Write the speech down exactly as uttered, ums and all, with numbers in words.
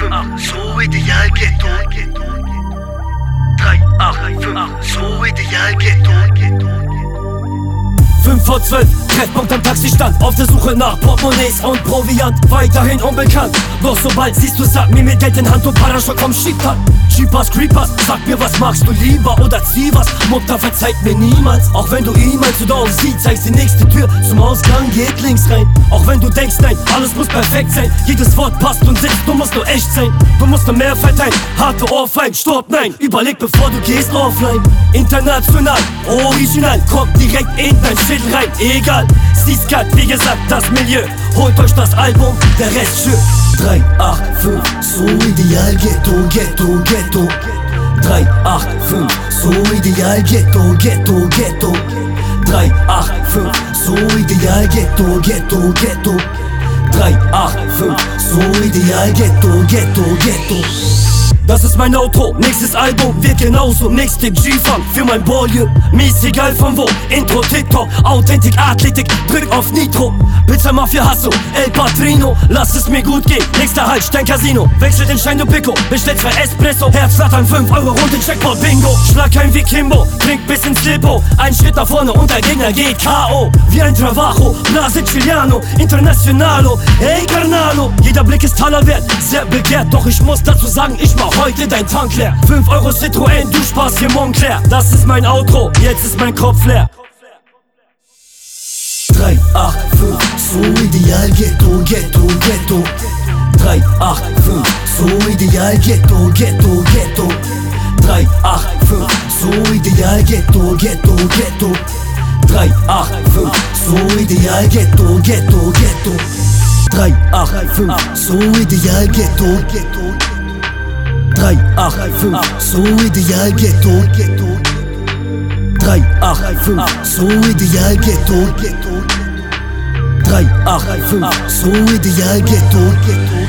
fünf, so ideal Ghetto. drei, acht, fünf, so ideal Ghetto. fünf vor zwölf, Treffpunkt am Taxistand, auf der Suche nach Portemonnaies und Proviant, weiterhin unbekannt. Doch sobald siehst du, sag mir mit Geld in Hand und Paraschock komm, schiebt an. Cheapers, Creepers, sag mir, was magst du lieber oder zieh was, Mutter verzeiht mir niemals. Auch wenn du E-Mails oder auf sie zeigst, die nächste Tür zum Ausgang geht links rein. Auch wenn du denkst, nein, alles muss perfekt sein, jedes Wort passt und sitzt, du musst nur echt sein. Du musst nur mehr verteilen, harte Ohrfeigen, stopp, nein, überleg bevor du gehst offline. International, original, kommt direkt in dein Schädel rein, egal. Siskat, wie gesagt, das Milieu, holt euch das Album, der Rest schön. drei, acht, fünf, so ideal Ghetto, Ghetto, Ghetto. drei, acht, fünf, so ideal Ghetto, Ghetto, Ghetto. drei, acht, fünf, so ideal Ghetto, Ghetto, Ghetto. drei, acht, fünf, so ideal Ghetto, Ghetto, Ghetto. Das ist mein Outro, nächstes Album wird genauso. Mixtape G-Funk für mein Bolie, mies egal von wo. Intro, TikTok, Authentik, Athletik, drück auf Nitro. Pizza Mafia Hasso, El Patrino, lass es mir gut gehen. Nächster Halt, Stein Casino, wechsel den Schein, du Pico. Bestell zwei Espresso, Herz flattern, fünf Euro rund den Checkpoint, Bingo. Schlag kein wie Kimbo, trink bis ins Slippo. Ein Schritt nach vorne und der Gegner geht K O Wie ein Travajo, Blase Chiliano, Internationalo, hey Carnalo. Jeder Blick ist Taler wert, sehr begehrt. Doch ich muss dazu sagen, ich mach heute dein Tank leer. fünf Euro Citroën, du Spaß hier Montclair. Das ist mein Outro, jetzt ist mein Kopf leer. drei, acht, fünf, so ideal Ghetto, Ghetto, Ghetto. drei, acht, fünf, so ideal Ghetto, Ghetto, Ghetto. drei, acht, fünf, so ideal Ghetto, Ghetto, Ghetto. drei, acht, fünf, so ideal Ghetto, Ghetto, Ghetto. drei, acht, fünf, so ideal Ghetto, Ghetto. drei, acht, fünf, so ideal Ghetto, Ghetto. drei, acht, fünf, so ideal Ghetto, Ghetto. drei, acht, fünf, so ideal Ghetto, Ghetto.